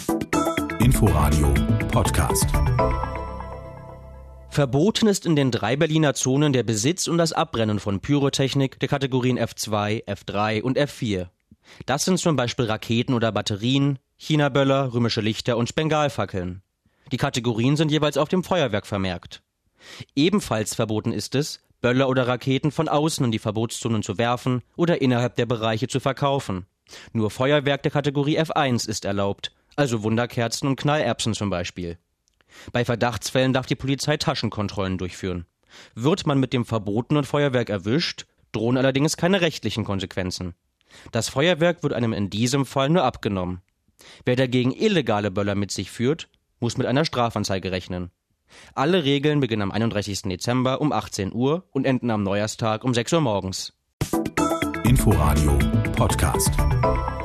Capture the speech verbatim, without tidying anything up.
Inforadio Podcast. Verboten ist in den drei Berliner Zonen der Besitz und das Abbrennen von Pyrotechnik der Kategorien F zwei, F drei und F vier. Das sind zum Beispiel Raketen oder Batterien, China-Böller, römische Lichter und Spengalfackeln. Die Kategorien sind jeweils auf dem Feuerwerk vermerkt. Ebenfalls verboten ist es, Böller oder Raketen von außen in die Verbotszonen zu werfen oder innerhalb der Bereiche zu verkaufen. Nur Feuerwerk der Kategorie F eins ist erlaubt, also Wunderkerzen und Knallerbsen zum Beispiel. Bei Verdachtsfällen darf die Polizei Taschenkontrollen durchführen. Wird man mit dem verbotenen Feuerwerk erwischt, drohen allerdings keine rechtlichen Konsequenzen. Das Feuerwerk wird einem in diesem Fall nur abgenommen. Wer dagegen illegale Böller mit sich führt, muss mit einer Strafanzeige rechnen. Alle Regeln beginnen am einunddreißigsten Dezember um achtzehn Uhr und enden am Neujahrstag um sechs Uhr morgens. Inforadio Podcast.